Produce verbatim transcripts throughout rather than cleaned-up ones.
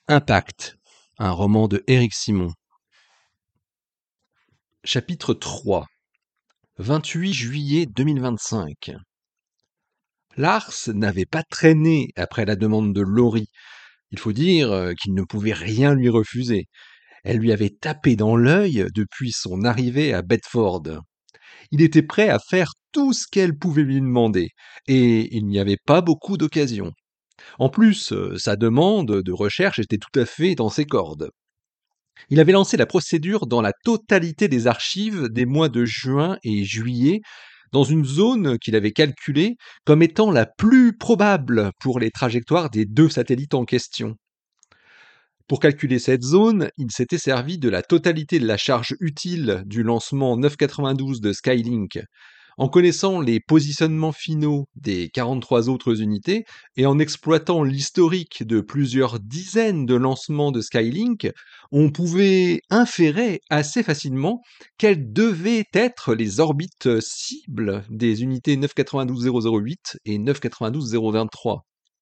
Impact, un roman de Éric Simon. Chapitre trois. vingt-huit juillet deux mille vingt-cinq. Lars n'avait pas traîné après la demande de Laurie. Il faut dire euh, qu'il ne pouvait rien lui refuser. Elle lui avait tapé dans l'œil depuis son arrivée à Bedford. Il était prêt à faire tout ce qu'elle pouvait lui demander, et il n'y avait pas beaucoup d'occasions. En plus, euh, sa demande de recherche était tout à fait dans ses cordes. Il avait lancé la procédure dans la totalité des archives des mois de juin et juillet, dans une zone qu'il avait calculée comme étant la plus probable pour les trajectoires des deux satellites en question. Pour calculer cette zone, il s'était servi de la totalité de la charge utile du lancement neuf cent quatre-vingt-douze de Skylink. En connaissant les positionnements finaux des quarante-trois autres unités et en exploitant l'historique de plusieurs dizaines de lancements de Skylink, on pouvait inférer assez facilement quelles devaient être les orbites cibles des unités neuf cent quatre-vingt-douze zéro zéro huit et neuf cent quatre-vingt-douze zéro vingt-trois.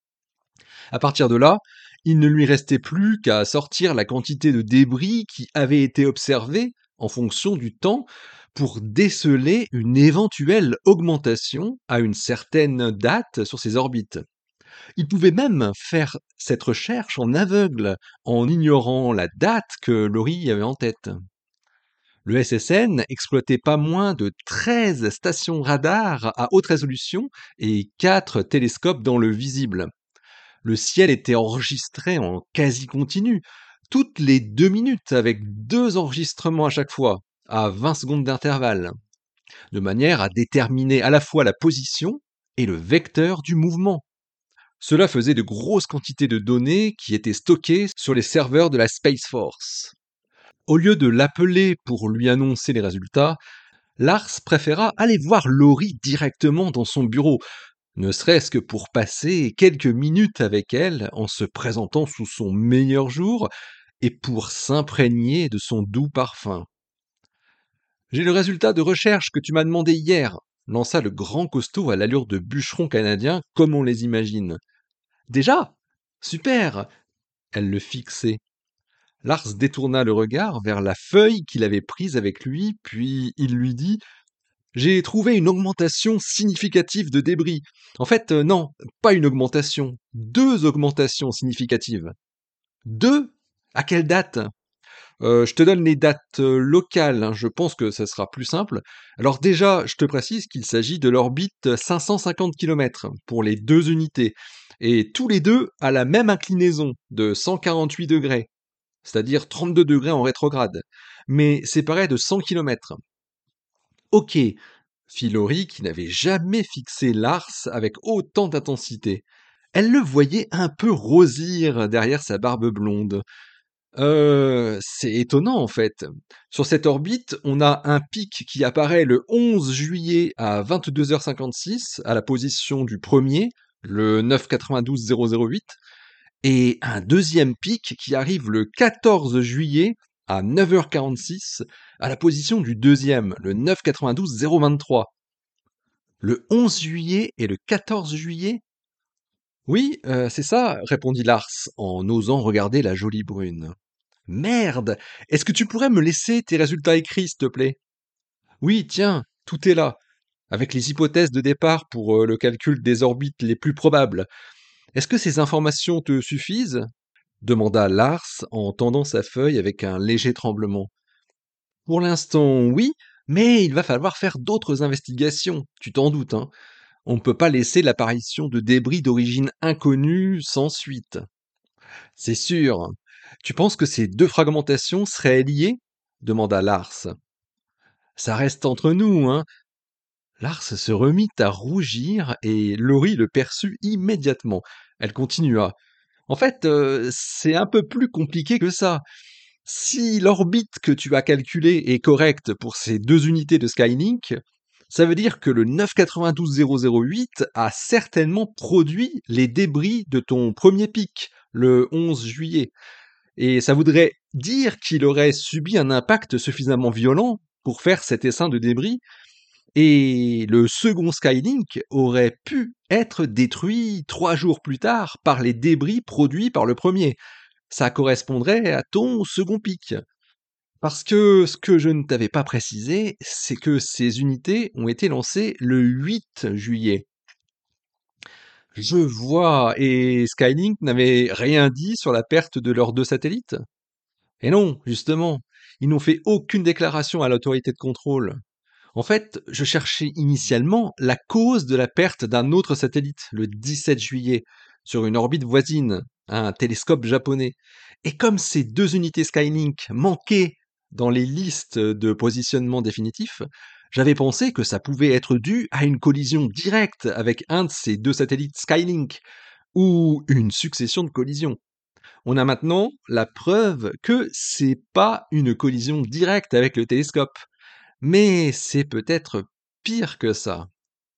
À partir de là, il ne lui restait plus qu'à sortir la quantité de débris qui avait été observée en fonction du temps pour déceler une éventuelle augmentation à une certaine date sur ces orbites. Il pouvait même faire cette recherche en aveugle, en ignorant la date que Laurie avait en tête. Le S S N exploitait pas moins de treize stations radars à haute résolution et quatre télescopes dans le visible. Le ciel était enregistré en quasi continu, toutes les deux minutes, avec deux enregistrements à chaque fois, à vingt secondes d'intervalle, de manière à déterminer à la fois la position et le vecteur du mouvement. Cela faisait de grosses quantités de données qui étaient stockées sur les serveurs de la Space Force. Au lieu de l'appeler pour lui annoncer les résultats, Lars préféra aller voir Laurie directement dans son bureau, ne serait-ce que pour passer quelques minutes avec elle en se présentant sous son meilleur jour et pour s'imprégner de son doux parfum. « J'ai le résultat de recherche que tu m'as demandé hier », lança le grand costaud à l'allure de bûcheron canadien comme on les imagine. « Déjà ? Super !» Elle le fixait. Lars détourna le regard vers la feuille qu'il avait prise avec lui, puis il lui dit « J'ai trouvé une augmentation significative de débris. En fait, euh, non, pas une augmentation, deux augmentations significatives. » Deux ? À quelle date ? Euh, Je te donne les dates euh, locales, hein, je pense que ça sera plus simple. Alors déjà, je te précise qu'il s'agit de l'orbite cinq cent cinquante kilomètres pour les deux unités, et tous les deux à la même inclinaison de cent quarante-huit degrés, c'est-à-dire trente-deux degrés en rétrograde, mais séparés de cent kilomètres. Ok, fit Laurie qui n'avait jamais fixé Lars avec autant d'intensité. Elle le voyait un peu rosir derrière sa barbe blonde. Euh, c'est étonnant en fait. Sur cette orbite, on a un pic qui apparaît le onze juillet à vingt-deux heures cinquante-six à la position du premier, le neuf cent quatre-vingt-douze zéro zéro huit, et un deuxième pic qui arrive le quatorze juillet à neuf heures quarante-six à la position du deuxième, le neuf cent quatre-vingt-douze zéro vingt-trois. Le onze juillet et le quatorze juillet ? Oui, euh, c'est ça, répondit Lars en osant regarder la jolie brune. Merde! Est-ce que tu pourrais me laisser tes résultats écrits, s'il te plaît? Oui, tiens, tout est là, avec les hypothèses de départ pour euh, le calcul des orbites les plus probables. Est-ce que ces informations te suffisent? Demanda Lars en tendant sa feuille avec un léger tremblement. Pour l'instant, oui, mais il va falloir faire d'autres investigations, tu t'en doutes, hein. On ne peut pas laisser l'apparition de débris d'origine inconnue sans suite. C'est sûr. Tu penses que ces deux fragmentations seraient liées? Demanda Lars. Ça reste entre nous, hein. Lars se remit à rougir et Laurie le perçut immédiatement. Elle continua. En fait, euh, c'est un peu plus compliqué que ça. Si l'orbite que tu as calculée est correcte pour ces deux unités de Skylink, ça veut dire que le neuf cent quatre-vingt-douze zéro zéro huit a certainement produit les débris de ton premier pic, le onze juillet. Et ça voudrait dire qu'il aurait subi un impact suffisamment violent pour faire cet essaim de débris, et le second Skylink aurait pu être détruit trois jours plus tard par les débris produits par le premier. ça correspondrait à ton second pic. Parce que ce que je ne t'avais pas précisé, c'est que ces unités ont été lancées le huit juillet. Je vois, et Skylink n'avait rien dit sur la perte de leurs deux satellites? Et non, justement, ils n'ont fait aucune déclaration à l'autorité de contrôle. En fait, je cherchais initialement la cause de la perte d'un autre satellite, le dix-sept juillet, sur une orbite voisine, un télescope japonais. Et comme ces deux unités Skylink manquaient dans les listes de positionnement définitif, j'avais pensé que ça pouvait être dû à une collision directe avec un de ces deux satellites Skylink, ou une succession de collisions. On a maintenant la preuve que c'est pas une collision directe avec le télescope. Mais c'est peut-être pire que ça.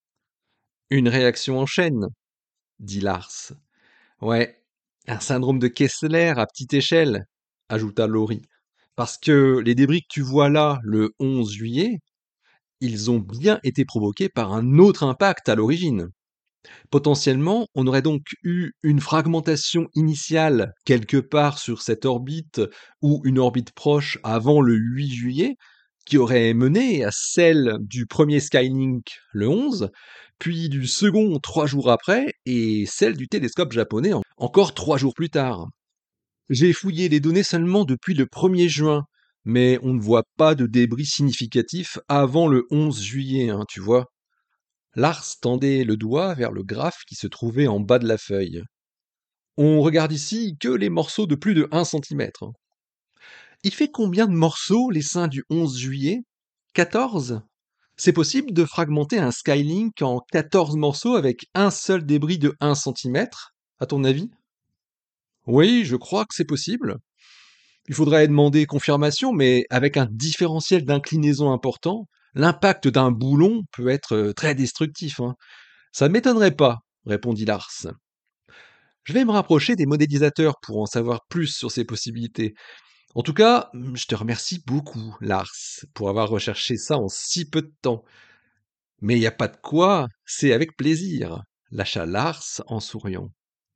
Une réaction en chaîne, dit Lars. Ouais, un syndrome de Kessler à petite échelle, ajouta Laurie. Parce que les débris que tu vois là, le onze juillet, ils ont bien été provoqués par un autre impact à l'origine. Potentiellement, on aurait donc eu une fragmentation initiale quelque part sur cette orbite ou une orbite proche avant le huit juillet, qui aurait mené à celle du premier Skylink le onze, puis du second trois jours après, et celle du télescope japonais encore trois jours plus tard. J'ai fouillé les données seulement depuis le premier juin, mais on ne voit pas de débris significatifs avant le onze juillet, hein, tu vois. Lars tendait le doigt vers le graphe qui se trouvait en bas de la feuille. On regarde ici que les morceaux de plus de un centimètre. Il fait combien de morceaux l'essaim du onze juillet? quatorze? C'est possible de fragmenter un Skylink en quatorze morceaux avec un seul débris de un centimètre, à ton avis? Oui, je crois que c'est possible. Il faudrait demander confirmation, mais avec un différentiel d'inclinaison important, l'impact d'un boulon peut être très destructif, hein. Ça ne m'étonnerait pas, répondit Lars. Je vais me rapprocher des modélisateurs pour en savoir plus sur ces possibilités. En tout cas, je te remercie beaucoup, Lars, pour avoir recherché ça en si peu de temps. Mais il n'y a pas de quoi, c'est avec plaisir, lâcha Lars en souriant.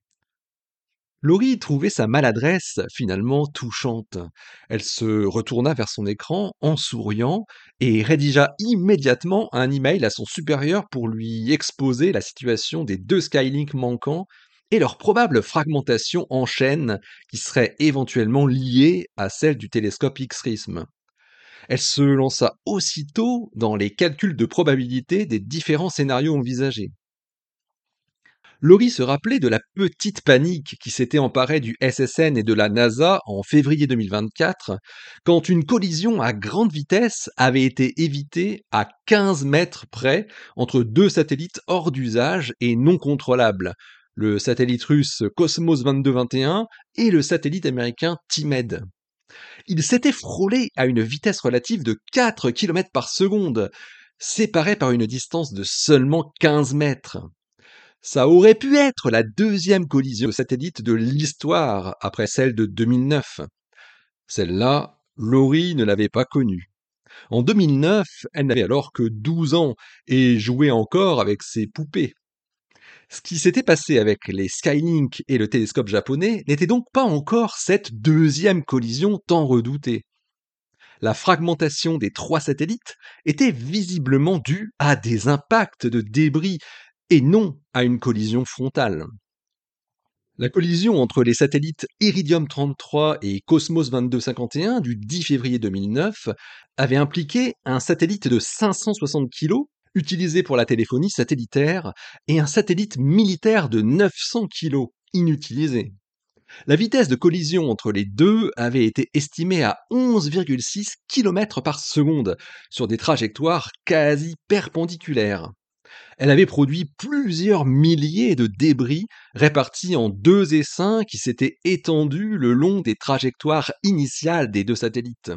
Laurie trouvait sa maladresse finalement touchante. Elle se retourna vers son écran en souriant et rédigea immédiatement un email à son supérieur pour lui exposer la situation des deux Skylink manquants et leur probable fragmentation en chaîne qui serait éventuellement liée à celle du télescope X-RISM. Elle se lança aussitôt dans les calculs de probabilité des différents scénarios envisagés. Laurie se rappelait de la petite panique qui s'était emparée du S S N et de la NASA en février deux mille vingt-quatre, quand une collision à grande vitesse avait été évitée à quinze mètres près entre deux satellites hors d'usage et non contrôlables, le satellite russe Cosmos vingt-deux vingt et un et le satellite américain TIMED. Ils s'étaient frôlés à une vitesse relative de quatre kilomètres par seconde, séparés par une distance de seulement quinze mètres. Ça aurait pu être la deuxième collision de satellites de l'histoire après celle de deux mille neuf. Celle-là, Laurie ne l'avait pas connue. En deux mille neuf, elle n'avait alors que douze ans et jouait encore avec ses poupées. Ce qui s'était passé avec les Skylink et le télescope japonais n'était donc pas encore cette deuxième collision tant redoutée. La fragmentation des trois satellites était visiblement due à des impacts de débris et non à une collision frontale. La collision entre les satellites Iridium trente-trois et Cosmos vingt-deux cinquante et un du dix février deux mille neuf avait impliqué un satellite de cinq cent soixante kilos utilisé pour la téléphonie satellitaire et un satellite militaire de neuf cents kilos inutilisé. La vitesse de collision entre les deux avait été estimée à onze virgule six kilomètres par seconde sur des trajectoires quasi perpendiculaires. Elle avait produit plusieurs milliers de débris répartis en deux essaims qui s'étaient étendus le long des trajectoires initiales des deux satellites.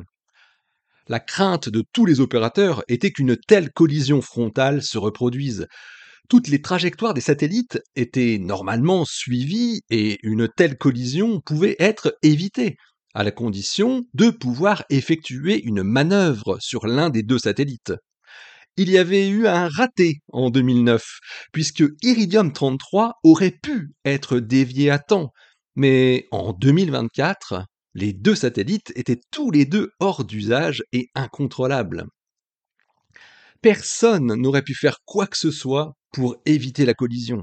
La crainte de tous les opérateurs était qu'une telle collision frontale se reproduise. Toutes les trajectoires des satellites étaient normalement suivies et une telle collision pouvait être évitée, à la condition de pouvoir effectuer une manœuvre sur l'un des deux satellites. Il y avait eu un raté en deux mille neuf, puisque Iridium trente-trois aurait pu être dévié à temps, Mais en deux mille vingt-quatre, les deux satellites étaient tous les deux hors d'usage et incontrôlables. Personne n'aurait pu faire quoi que ce soit pour éviter la collision.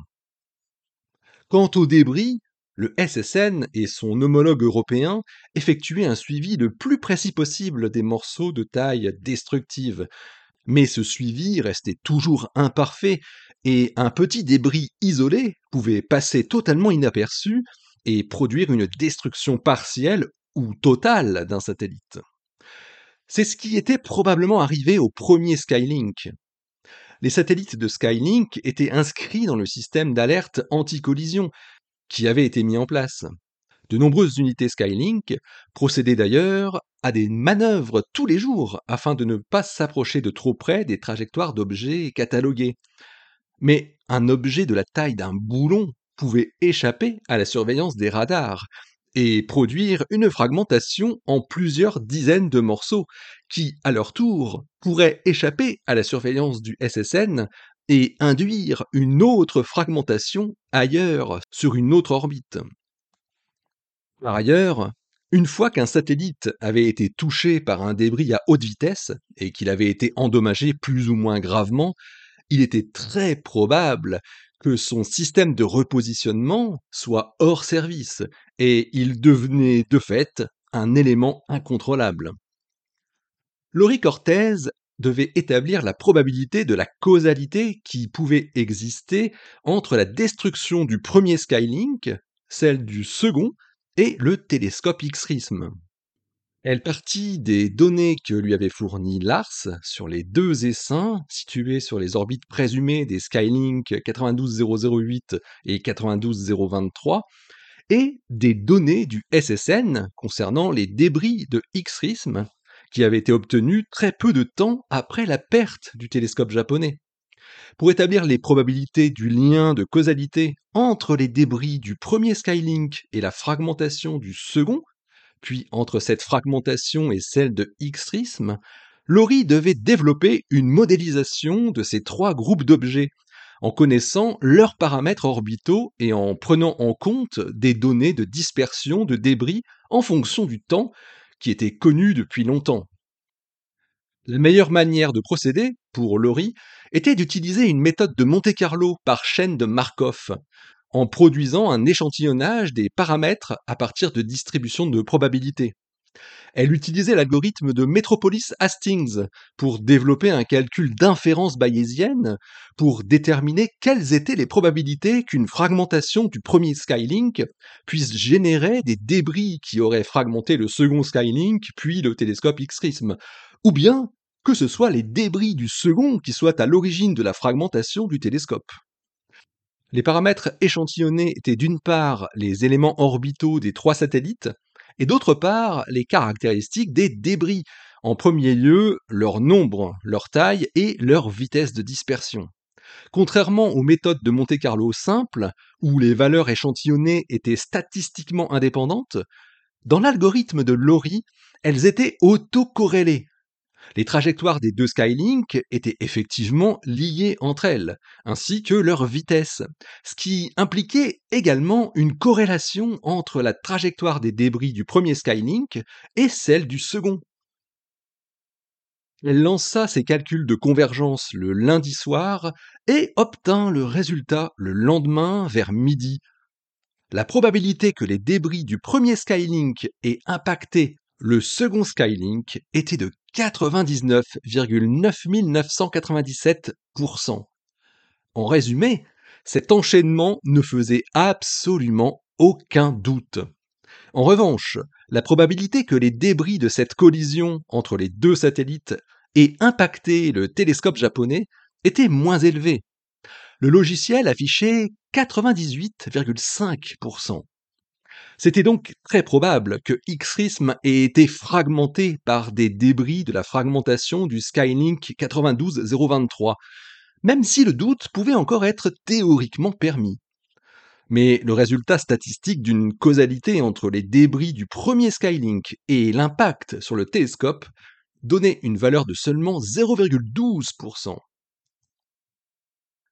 Quant aux débris, le S S N et son homologue européen effectuaient un suivi le plus précis possible des morceaux de taille destructive. Mais ce suivi restait toujours imparfait et un petit débris isolé pouvait passer totalement inaperçu et produire une destruction partielle ou totale d'un satellite. C'est ce qui était probablement arrivé au premier Skylink. Les satellites de Skylink étaient inscrits dans le système d'alerte anti-collision qui avait été mis en place. De nombreuses unités Skylink procédaient d'ailleurs à des manœuvres tous les jours afin de ne pas s'approcher de trop près des trajectoires d'objets catalogués. Mais un objet de la taille d'un boulon pouvait échapper à la surveillance des radars et produire une fragmentation en plusieurs dizaines de morceaux qui, à leur tour, pourraient échapper à la surveillance du S S N et induire une autre fragmentation ailleurs sur une autre orbite. Par ailleurs, une fois qu'un satellite avait été touché par un débris à haute vitesse et qu'il avait été endommagé plus ou moins gravement, il était très probable que son système de repositionnement soit hors service et il devenait de fait un élément incontrôlable. Laurie Cortez devait établir la probabilité de la causalité qui pouvait exister entre la destruction du premier Skylink, celle du second et le télescope X-RISM. Elle partit des données que lui avait fournies Lars sur les deux essaims situés sur les orbites présumées des Skylink quatre-vingt-douze zéro zéro huit et quatre-vingt-douze zéro vingt-trois et des données du S S N concernant les débris de X-RISM qui avaient été obtenus très peu de temps après la perte du télescope japonais. Pour établir les probabilités du lien de causalité entre les débris du premier Skylink et la fragmentation du second, puis entre cette fragmentation et celle de X-RISM, Laurie devait développer une modélisation de ces trois groupes d'objets, en connaissant leurs paramètres orbitaux et en prenant en compte des données de dispersion de débris en fonction du temps, qui étaient connues depuis longtemps. La meilleure manière de procéder, pour Laurie, était d'utiliser une méthode de Monte-Carlo par chaîne de Markov, en produisant un échantillonnage des paramètres à partir de distributions de probabilité. Elle utilisait l'algorithme de Metropolis-Hastings pour développer un calcul d'inférence bayésienne pour déterminer quelles étaient les probabilités qu'une fragmentation du premier Skylink puisse générer des débris qui auraient fragmenté le second Skylink puis le télescope X-RISM, ou bien que ce soit les débris du second qui soient à l'origine de la fragmentation du télescope. Les paramètres échantillonnés étaient d'une part les éléments orbitaux des trois satellites, et d'autre part les caractéristiques des débris, en premier lieu leur nombre, leur taille et leur vitesse de dispersion. Contrairement aux méthodes de Monte-Carlo simples, où les valeurs échantillonnées étaient statistiquement indépendantes, dans l'algorithme de Laurie, elles étaient autocorrélées. Les trajectoires des deux Skylink étaient effectivement liées entre elles, ainsi que leur vitesse, ce qui impliquait également une corrélation entre la trajectoire des débris du premier Skylink et celle du second. Elle lança ses calculs de convergence le lundi soir et obtint le résultat le lendemain vers midi. La probabilité que les débris du premier Skylink aient impacté le second Skylink était de quatre-vingt-dix-neuf virgule neuf mille neuf cent quatre-vingt-dix-sept pour cent. En résumé, cet enchaînement ne faisait absolument aucun doute. En revanche, la probabilité que les débris de cette collision entre les deux satellites aient impacté le télescope japonais était moins élevée. Le logiciel affichait quatre-vingt-dix-huit virgule cinq pour cent. C'était donc très probable que X-RISM ait été fragmenté par des débris de la fragmentation du Skylink quatre-vingt-douze zéro vingt-trois, même si le doute pouvait encore être théoriquement permis. Mais le résultat statistique d'une causalité entre les débris du premier Skylink et l'impact sur le télescope donnait une valeur de seulement zéro virgule douze pour cent.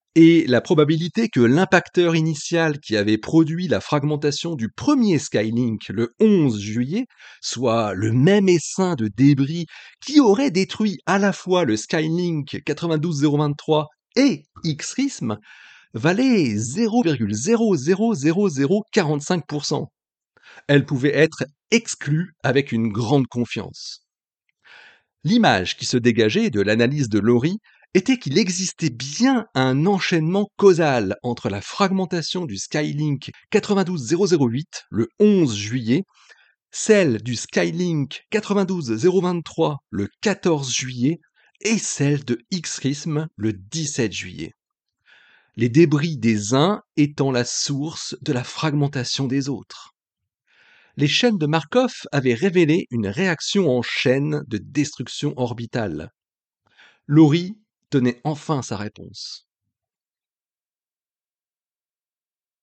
Et la probabilité que l'impacteur initial qui avait produit la fragmentation du premier Skylink le onze juillet soit le même essaim de débris qui aurait détruit à la fois le Skylink quatre-vingt-douze zéro vingt-trois et X-RISM valait zéro virgule zéro zéro zéro zéro quarante-cinq pour cent. Elle pouvait être exclue avec une grande confiance. L'image qui se dégageait de l'analyse de Laurie était qu'il existait bien un enchaînement causal entre la fragmentation du Skylink quatre-vingt-douze zéro zéro huit le onze juillet, celle du Skylink quatre-vingt-douze zéro vingt-trois le quatorze juillet et celle de X-RISM le dix-sept juillet. Les débris des uns étant la source de la fragmentation des autres. Les chaînes de Markov avaient révélé une réaction en chaîne de destruction orbitale. Laurie tenait enfin sa réponse.